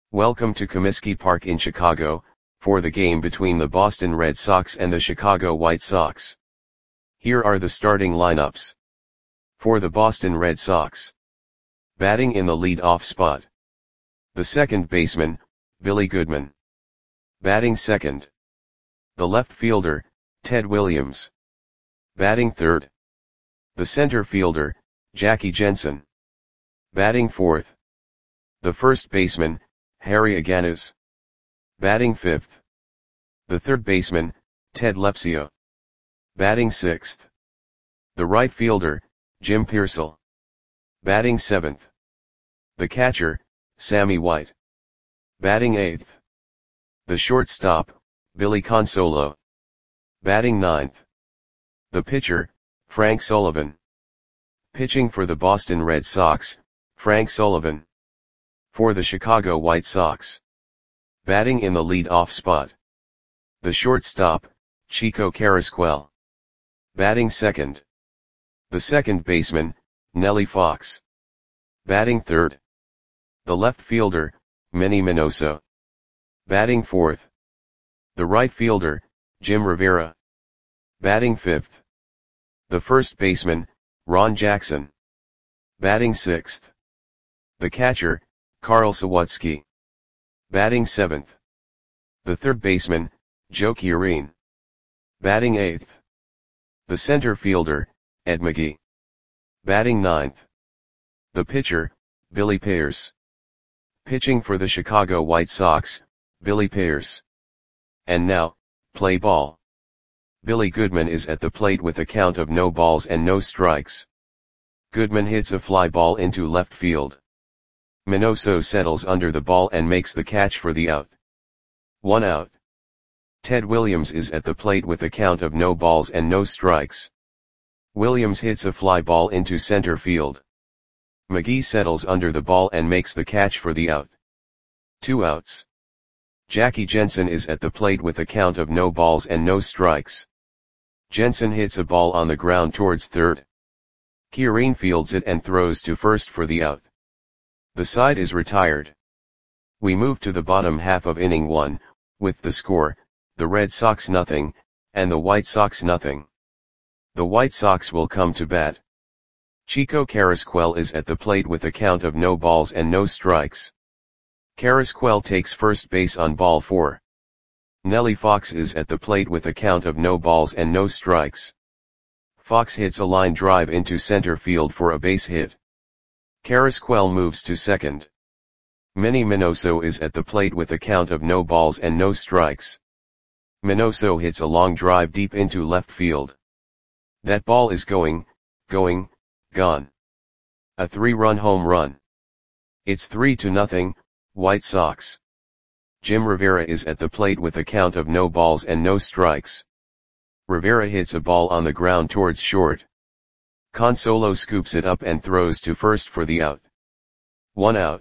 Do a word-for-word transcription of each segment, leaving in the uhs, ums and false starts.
Welcome to Comiskey Park in Chicago, for the game between the Boston Red Sox and the Chicago White Sox. Here are the starting lineups. For the Boston Red Sox. Batting in the lead-off spot. The second baseman, Billy Goodman. Batting second. The left fielder, Ted Williams. Batting third. The center fielder, Jackie Jensen. Batting fourth. The first baseman, Harry Aganes. Batting fifth. The third baseman, Ted Lepsio. Batting sixth. The right fielder, Jim Piersall. Batting seventh. The catcher, Sammy White. Batting eighth. The shortstop, Billy Consolo. Batting ninth. The pitcher, Frank Sullivan. Pitching for the Boston Red Sox, Frank Sullivan. For the Chicago White Sox. Batting in the lead-off spot. The shortstop, Chico Carrasquel. Batting second. The second baseman, Nellie Fox. Batting third. The left fielder, Manny Minoso. Batting fourth. The right fielder, Jim Rivera. Batting fifth. The first baseman, Ron Jackson. Batting sixth. The catcher, Carl Sawatsky. Batting seventh. The third baseman, Joe Chiarine. Batting eighth. The center fielder, Ed McGee. Batting ninth. The pitcher, Billy Pierce. Pitching for the Chicago White Sox, Billy Pierce. And now, play ball. Billy Goodman is at the plate with a count of no balls and no strikes. Goodman hits a fly ball into left field. Minoso settles under the ball and makes the catch for the out. One out. Ted Williams is at the plate with a count of no balls and no strikes. Williams hits a fly ball into center field. McGee settles under the ball and makes the catch for the out. Two outs. Jackie Jensen is at the plate with a count of no balls and no strikes. Jensen hits a ball on the ground towards third. Chiarine fields it and throws to first for the out. The side is retired. We move to the bottom half of inning one, with the score, the Red Sox nothing, and the White Sox nothing. The White Sox will come to bat. Chico Carrasquel is at the plate with a count of no balls and no strikes. Carrasquel takes first base on ball four. Nellie Fox is at the plate with a count of no balls and no strikes. Fox hits a line drive into center field for a base hit. Carrasquel moves to second. Manny Minoso is at the plate with a count of no balls and no strikes. Minoso hits a long drive deep into left field. That ball is going, going, gone. A three-run home run. It's three to nothing, White Sox. Jim Rivera is at the plate with a count of no balls and no strikes. Rivera hits a ball on the ground towards short. Consolo scoops it up and throws to first for the out. One out.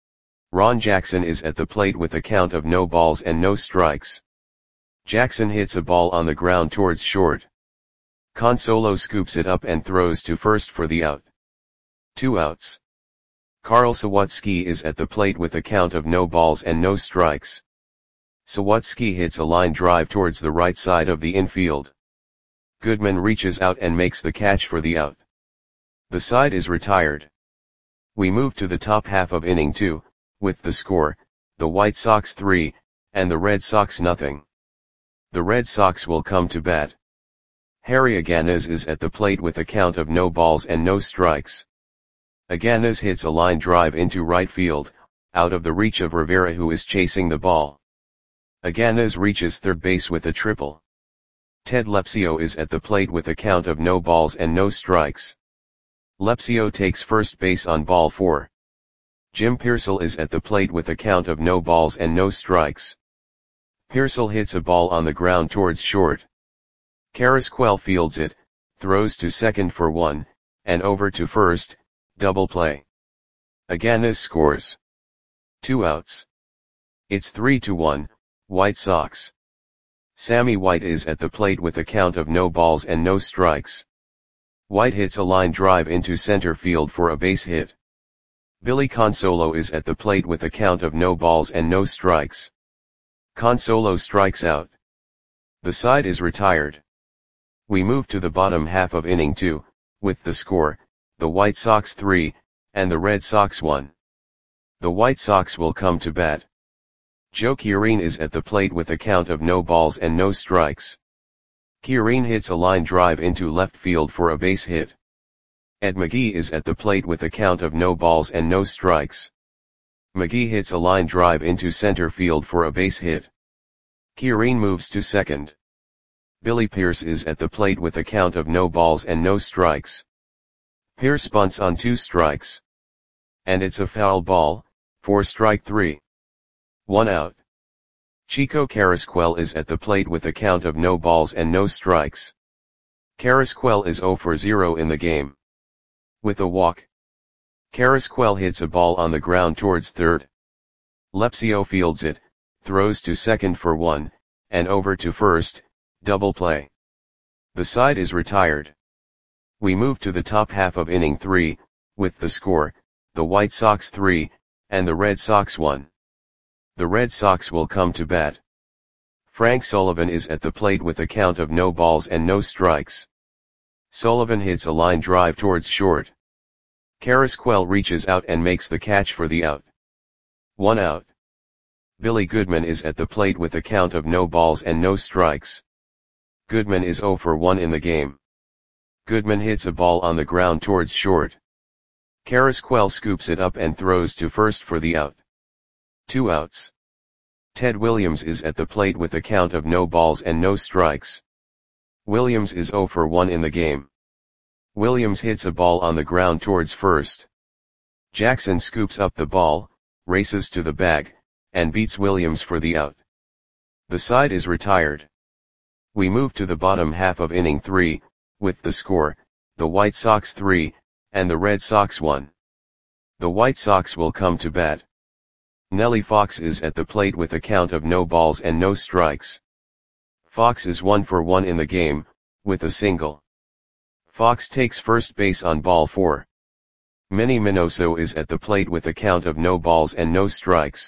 Ron Jackson is at the plate with a count of no balls and no strikes. Jackson hits a ball on the ground towards short. Consolo scoops it up and throws to first for the out. Two outs. Carl Sawatsky is at the plate with a count of no balls and no strikes. Sawatsky hits a line drive towards the right side of the infield. Goodman reaches out and makes the catch for the out. The side is retired. We move to the top half of inning two, with the score, the White Sox three, and the Red Sox nothing. The Red Sox will come to bat. Harry Aganes is at the plate with a count of no balls and no strikes. Aganes hits a line drive into right field, out of the reach of Rivera who is chasing the ball. Aganes reaches third base with a triple. Ted Lepsio is at the plate with a count of no balls and no strikes. Lepsio takes first base on ball four. Jim Piersall is at the plate with a count of no balls and no strikes. Piersall hits a ball on the ground towards short. Carrasquel fields it, throws to second for one, and over to first, double play. Aganes scores. Two outs. It's three to one, White Sox. Sammy White is at the plate with a count of no balls and no strikes. White hits a line drive into center field for a base hit. Billy Consolo is at the plate with a count of no balls and no strikes. Consolo strikes out. The side is retired. We move to the bottom half of inning two, with the score, the White Sox three, and the Red Sox one. The White Sox will come to bat. Joe Quirin is at the plate with a count of no balls and no strikes. Quirin hits a line drive into left field for a base hit. Ed McGee is at the plate with a count of no balls and no strikes. McGee hits a line drive into center field for a base hit. Quirin moves to second. Billy Pierce is at the plate with a count of no balls and no strikes. Pierce bunts on two strikes. And it's a foul ball, for strike three. One out. Chico Carrasquel is at the plate with a count of no balls and no strikes. Carrasquel is zero for zero in the game. With a walk, Carrasquel hits a ball on the ground towards third. Lepsio fields it, throws to second for one, and over to first, double play. The side is retired. We move to the top half of inning three, with the score, the White Sox three, and the Red Sox one. The Red Sox will come to bat. Frank Sullivan is at the plate with a count of no balls and no strikes. Sullivan hits a line drive towards short. Carrasquel reaches out and makes the catch for the out. One out. Billy Goodman is at the plate with a count of no balls and no strikes. Goodman is zero for one in the game. Goodman hits a ball on the ground towards short. Carrasquel scoops it up and throws to first for the out. Two outs. Ted Williams is at the plate with a count of no balls and no strikes. Williams is zero for one in the game. Williams hits a ball on the ground towards first. Jackson scoops up the ball, races to the bag, and beats Williams for the out. The side is retired. We move to the bottom half of inning three, with the score, the White Sox three, and the Red Sox one. The White Sox will come to bat. Nellie Fox is at the plate with a count of no balls and no strikes. Fox is one for one in the game, with a single. Fox takes first base on ball four. Manny Minoso is at the plate with a count of no balls and no strikes.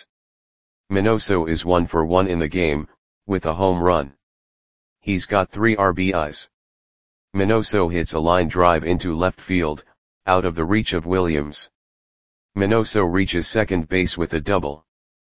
Minoso is one for one in the game, with a home run. He's got three R B Is. Minoso hits a line drive into left field, out of the reach of Williams. Minoso reaches second base with a double.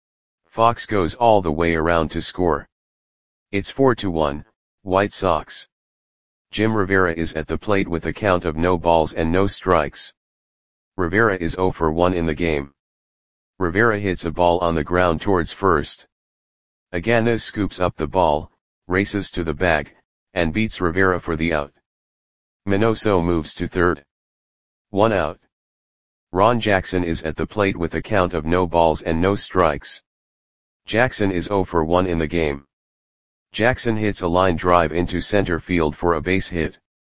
Fox goes all the way around to score. It's four to one, White Sox. Jim Rivera is at the plate with a count of no balls and no strikes. Rivera is zero for one in the game. Rivera hits a ball on the ground towards first. Aganes scoops up the ball, races to the bag, and beats Rivera for the out. Minoso moves to third. One out. Ron Jackson is at the plate with a count of no balls and no strikes. Jackson is zero for one in the game. Jackson hits a line drive into center field for a base hit.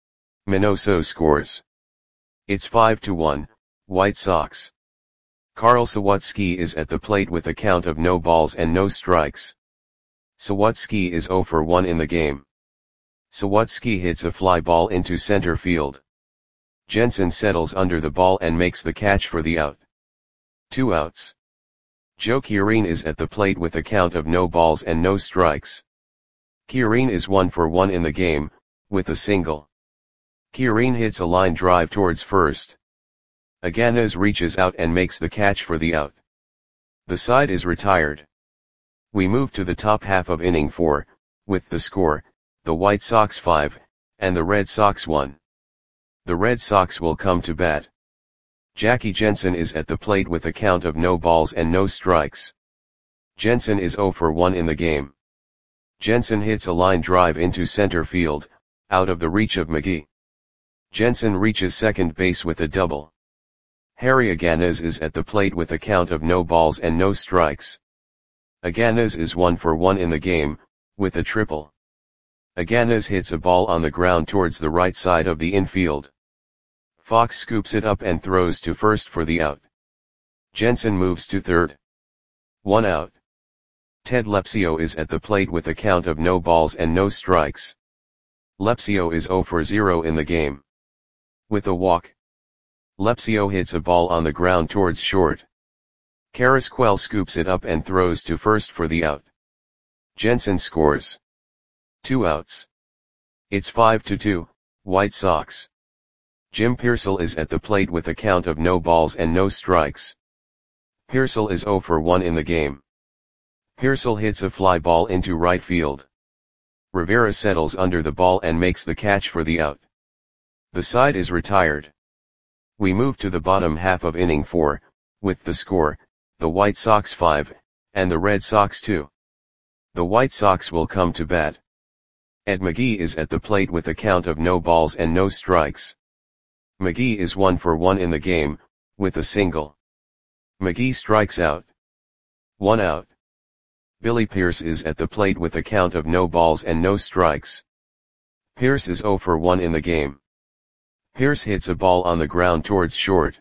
Minoso scores. It's five to one, White Sox. Carl Sawatsky is at the plate with a count of no balls and no strikes. Sawatsky is zero for one in the game. Sawatsky hits a fly ball into center field. Jensen settles under the ball and makes the catch for the out. Two outs. Joe Quirin is at the plate with a count of no balls and no strikes. Quirin is one for one in the game, with a single. Quirin hits a line drive towards first. Aganes reaches out and makes the catch for the out. The side is retired. We move to the top half of inning four, with the score, the White Sox five, and the Red Sox one. The Red Sox will come to bat. Jackie Jensen is at the plate with a count of no balls and no strikes. Jensen is zero for one in the game. Jensen hits a line drive into center field, out of the reach of McGee. Jensen reaches second base with a double. Harry Aganes is at the plate with a count of no balls and no strikes. Aganes is one for one in the game, with a triple. Aganes hits a ball on the ground towards the right side of the infield. Fox scoops it up and throws to first for the out. Jensen moves to third. One out. Ted Lepsio is at the plate with a count of no balls and no strikes. Lepsio is zero for zero in the game. With a walk, Lepsio hits a ball on the ground towards short. Carrasquel scoops it up and throws to first for the out. Jensen scores. Two outs. It's five to two, White Sox. Jim Piersall is at the plate with a count of no balls and no strikes. Piersall is oh for one in the game. Piersall hits a fly ball into right field. Rivera settles under the ball and makes the catch for the out. The side is retired. We move to the bottom half of inning four, with the score, the White Sox five, and the Red Sox two. The White Sox will come to bat. Ed McGee is at the plate with a count of no balls and no strikes. McGee is one for one in the game, with a single. McGee strikes out. One out. Billy Pierce is at the plate with a count of no balls and no strikes. Pierce is oh for one in the game. Pierce hits a ball on the ground towards short.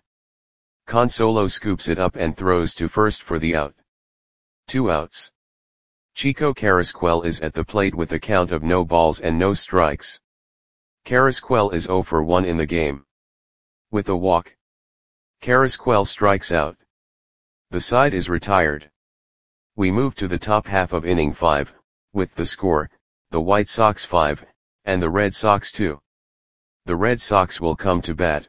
Consolo scoops it up and throws to first for the out. Two outs. Chico Carrasquel is at the plate with a count of no balls and no strikes. Carrasquel is oh for one in the game. With a walk. Carrasquel strikes out. The side is retired. We move to the top half of inning five, with the score, the White Sox five, and the Red Sox two. The Red Sox will come to bat.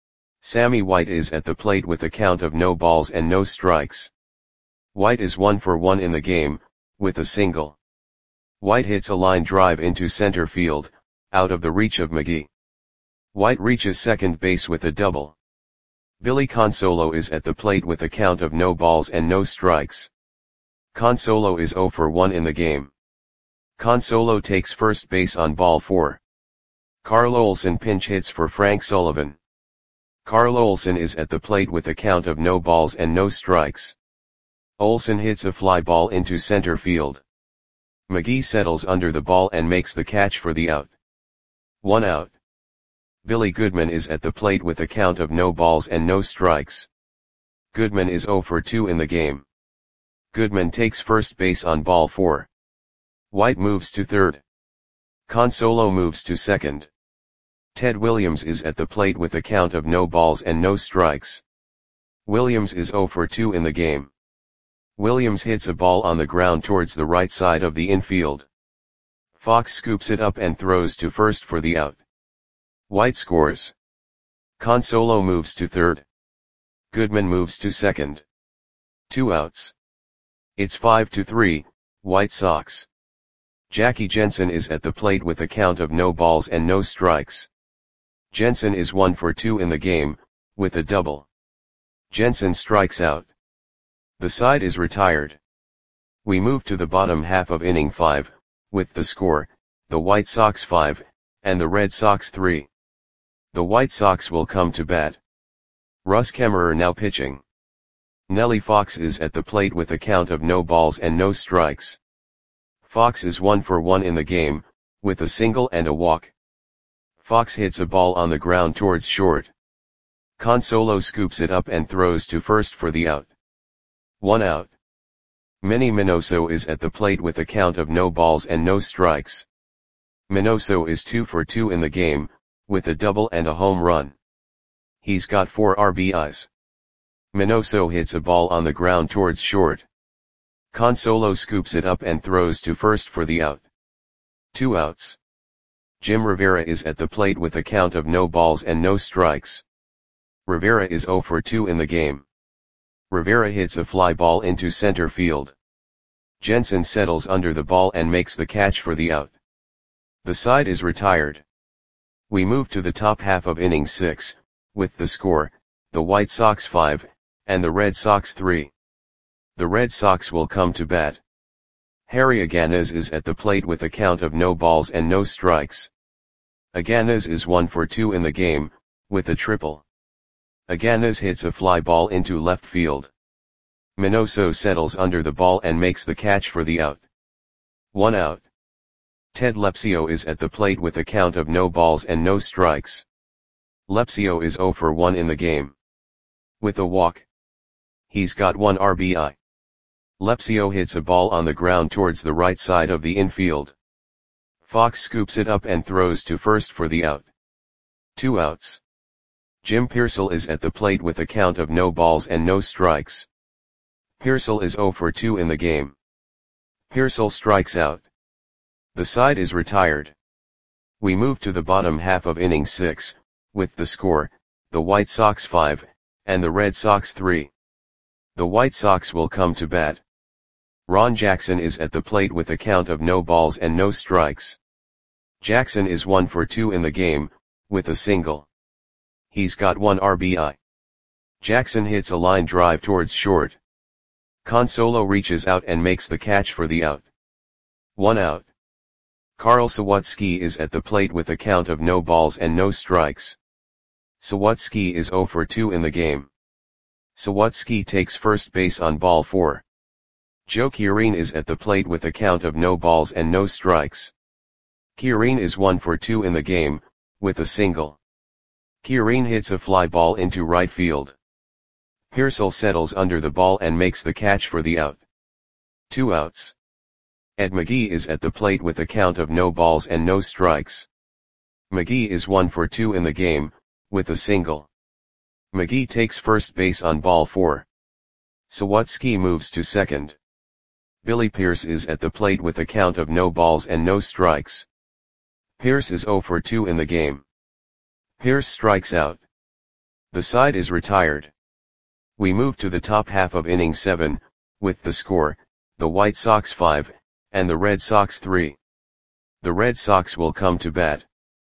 Sammy White is at the plate with a count of no balls and no strikes. White is one for one in the game, with a single. White hits a line drive into center field, out of the reach of McGee. White reaches second base with a double. Billy Consolo is at the plate with a count of no balls and no strikes. Consolo is oh for one in the game. Consolo takes first base on ball four. Carl Olson pinch hits for Frank Sullivan. Carl Olson is at the plate with a count of no balls and no strikes. Olson hits a fly ball into center field. McGee settles under the ball and makes the catch for the out. One out. Billy Goodman is at the plate with a count of no balls and no strikes. Goodman is oh for two in the game. Goodman takes first base on ball four. White moves to third. Consolo moves to second. Ted Williams is at the plate with a count of no balls and no strikes. Williams is oh for two in the game. Williams hits a ball on the ground towards the right side of the infield. Fox scoops it up and throws to first for the out. White scores. Consolo moves to third. Goodman moves to second. Two outs. It's five to three, White Sox. Jackie Jensen is at the plate with a count of no balls and no strikes. Jensen is one for two in the game, with a double. Jensen strikes out. The side is retired. We move to the bottom half of inning five, with the score, the White Sox five, and the Red Sox three. The White Sox will come to bat. Russ Kemmerer now pitching. Nellie Fox is at the plate with a count of no balls and no strikes. Fox is one for one in the game, with a single and a walk. Fox hits a ball on the ground towards short. Consolo scoops it up and throws to first for the out. One out. Manny Minoso is at the plate with a count of no balls and no strikes. Minoso is two for two in the game, with a double and a home run. He's got four R B Is. Minoso hits a ball on the ground towards short. Consolo scoops it up and throws to first for the out. Two outs. Jim Rivera is at the plate with a count of no balls and no strikes. Rivera is oh for two in the game. Rivera hits a fly ball into center field. Jensen settles under the ball and makes the catch for the out. The side is retired. We move to the top half of inning six, with the score, the White Sox five, and the Red Sox three. The Red Sox will come to bat. Harry Aganes is at the plate with a count of no balls and no strikes. Aganes is one for two in the game, with a triple. Aganes hits a fly ball into left field. Minoso settles under the ball and makes the catch for the out. One out. Ted Lepsio is at the plate with a count of no balls and no strikes. Lepsio is oh for one in the game. With a walk. He's got one R B I. Lepsio hits a ball on the ground towards the right side of the infield. Fox scoops it up and throws to first for the out. Two outs. Jim Pearsall is at the plate with a count of no balls and no strikes. Pearsall is zero for two in the game. Pearsall strikes out. The side is retired. We move to the bottom half of inning six, with the score, the White Sox five, and the Red Sox three. The White Sox will come to bat. Ron Jackson is at the plate with a count of no balls and no strikes. Jackson is one for two in the game, with a single. He's got one R B I. Jackson hits a line drive towards short. Consolo reaches out and makes the catch for the out. One out. Carl Sawatsky is at the plate with a count of no balls and no strikes. Sawatsky is zero for two in the game. Sawatsky takes first base on ball four. Joe Kierine is at the plate with a count of no balls and no strikes. Kierine is one for two in the game, with a single. Kierine hits a fly ball into right field. Pearsall settles under the ball and makes the catch for the out. Two outs. Ed McGee is at the plate with a count of no balls and no strikes. McGee is one for two in the game, with a single. McGee takes first base on ball four. Sawatsky moves to second. Billy Pierce is at the plate with a count of no balls and no strikes. Pierce is zero for two in the game. Pierce strikes out. The side is retired. We move to the top half of inning seven, with the score, the White Sox five, and the Red Sox three. The Red Sox will come to bat.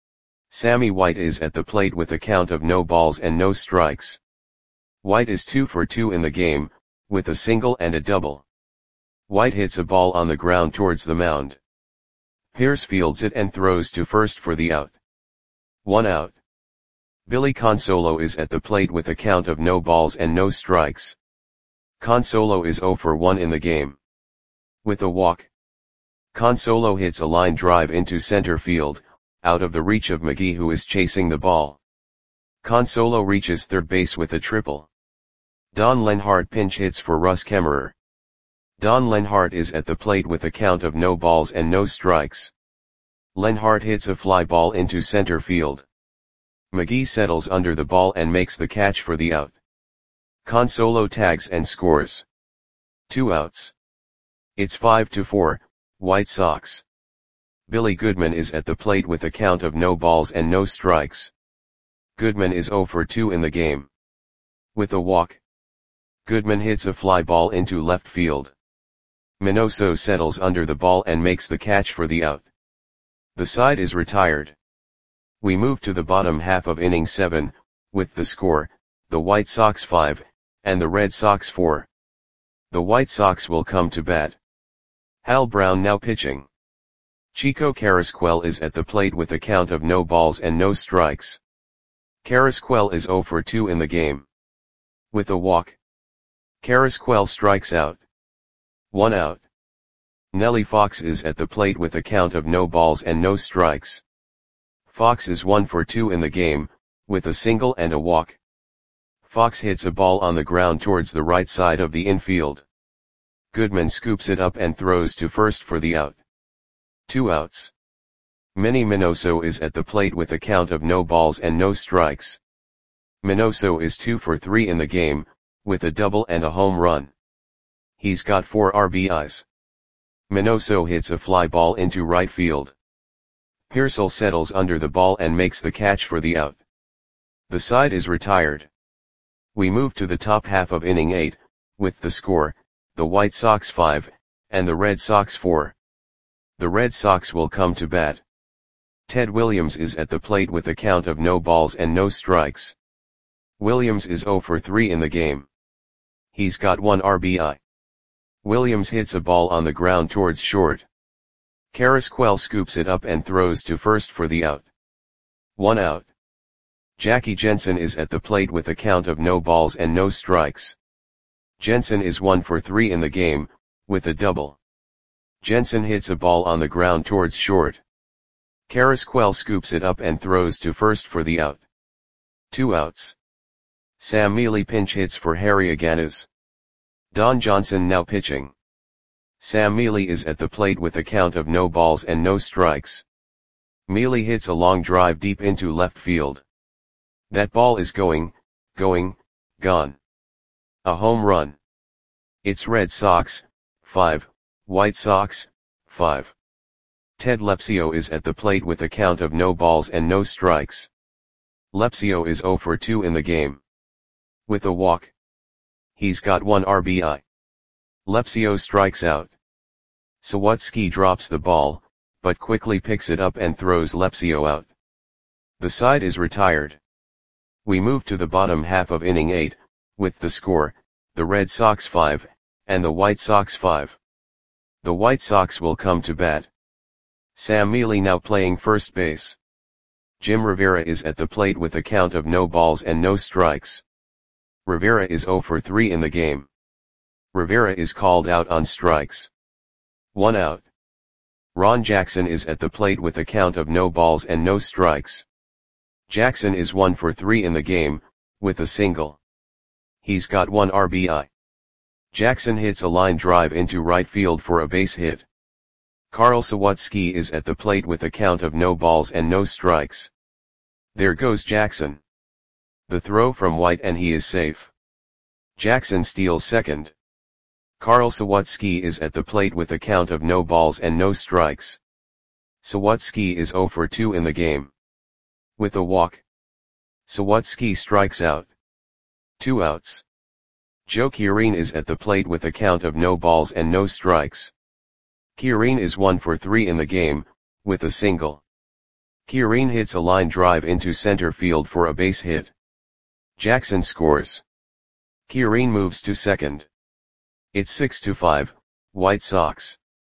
Sammy White is at the plate with a count of no balls and no strikes. White is two for two in the game, with a single and a double. White hits a ball on the ground towards the mound. Pierce fields it and throws to first for the out. One out. Billy Consolo is at the plate with a count of no balls and no strikes. Consolo is zero for one in the game. With a walk. Consolo hits a line drive into center field, out of the reach of McGee, who is chasing the ball. Consolo reaches third base with a triple. Don Lenhart pinch hits for Russ Kemmerer. Don Lenhart is at the plate with a count of no balls and no strikes. Lenhart hits a fly ball into center field. McGee settles under the ball and makes the catch for the out. Consolo tags and scores. Two outs. It's five to four, White Sox. Billy Goodman is at the plate with a count of no balls and no strikes. Goodman is zero for two in the game. With a walk. Goodman hits a fly ball into left field. Minoso settles under the ball and makes the catch for the out. The side is retired. We move to the bottom half of inning seven, with the score, the White Sox five, and the Red Sox four. The White Sox will come to bat. Hal Brown now pitching. Chico Carrasquel is at the plate with a count of no balls and no strikes. Carrasquel is zero for two in the game. With a walk. Carrasquel strikes out. One out. Nellie Fox is at the plate with a count of no balls and no strikes. Fox is one for two in the game, with a single and a walk. Fox hits a ball on the ground towards the right side of the infield. Goodman scoops it up and throws to first for the out. Two outs. Manny Minoso is at the plate with a count of no balls and no strikes. Minoso is two for three in the game, with a double and a home run. He's got four R B Is. Minoso hits a fly ball into right field. Pearsall settles under the ball and makes the catch for the out. The side is retired. We move to the top half of inning eight, with the score, the White Sox five, and the Red Sox four. The Red Sox will come to bat. Ted Williams is at the plate with a count of no balls and no strikes. Williams is zero for three in the game. He's got one R B I. Williams hits a ball on the ground towards short. Carrasquel scoops it up and throws to first for the out. One out. Jackie Jensen is at the plate with a count of no balls and no strikes. Jensen is one for three in the game, with a double. Jensen hits a ball on the ground towards short. Carrasquel scoops it up and throws to first for the out. Two outs. Sam Mealy pinch hits for Harry Aganas. Don Johnson now pitching. Sam Mealy is at the plate with a count of no balls and no strikes. Mealy hits a long drive deep into left field. That ball is going, going, gone. A home run. It's Red Sox, five, White Sox, five. Ted Lepsio is at the plate with a count of no balls and no strikes. Lepsio is zero for two in the game. With a walk. He's got one R B I. Lepsio strikes out. Sawatsky drops the ball, but quickly picks it up and throws Lepsio out. The side is retired. We move to the bottom half of inning eight, with the score, the Red Sox five, and the White Sox five. The White Sox will come to bat. Sam Mealy now playing first base. Jim Rivera is at the plate with a count of no balls and no strikes. Rivera is zero for three in the game. Rivera is called out on strikes. One out. Ron Jackson is at the plate with a count of no balls and no strikes. Jackson is one for three in the game, with a single. He's got one R B I. Jackson hits a line drive into right field for a base hit. Carl Sawatsky is at the plate with a count of no balls and no strikes. There goes Jackson. The throw from White and he is safe. Jackson steals second. Carl Sawatsky is at the plate with a count of no balls and no strikes. Sawatsky is zero for two in the game. With a walk. Sawatsky strikes out. Two outs. Joe Kierine is at the plate with a count of no balls and no strikes. Kierine is one for three in the game, with a single. Kierine hits a line drive into center field for a base hit. Jackson scores. Kierine moves to second. It's six to five, White Sox.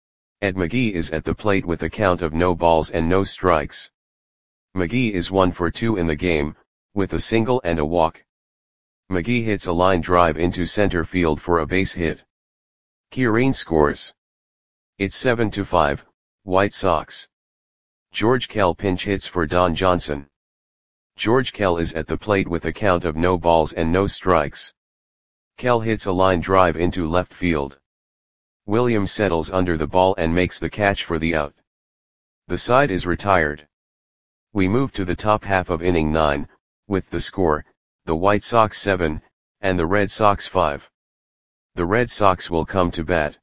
Ed McGee is at the plate with a count of no balls and no strikes. McGee is one for two in the game, with a single and a walk. McGee hits a line drive into center field for a base hit. Kierine scores. It's seven to five, White Sox. George Kell pinch hits for Don Johnson. George Kell is at the plate with a count of no balls and no strikes. Kell hits a line drive into left field. Williams settles under the ball and makes the catch for the out. The side is retired. We move to the top half of inning nine, with the score, the White Sox seven, and the Red Sox five. The Red Sox will come to bat.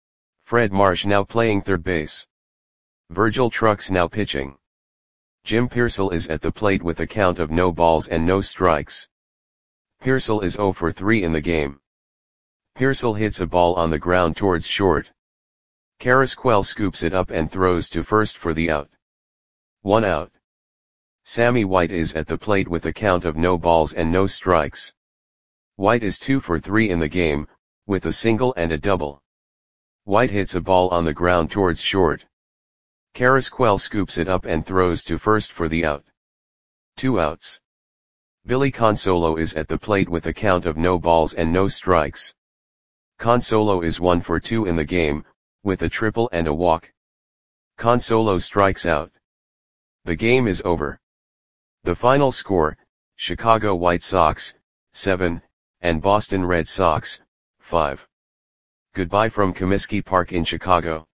Fred Marsh now playing third base. Virgil Trucks now pitching. Jim Piersall is at the plate with a count of no balls and no strikes. Piersall is zero for three in the game. Piersall hits a ball on the ground towards short. Carrasquel scoops it up and throws to first for the out. One out. Sammy White is at the plate with a count of no balls and no strikes. White is two for three in the game, with a single and a double. White hits a ball on the ground towards short. Carrasquel scoops it up and throws to first for the out. Two outs. Billy Consolo is at the plate with a count of no balls and no strikes. Consolo is one for two in the game, with a triple and a walk. Consolo strikes out. The game is over. The final score, Chicago White Sox, seven, and Boston Red Sox, five. Goodbye from Comiskey Park in Chicago.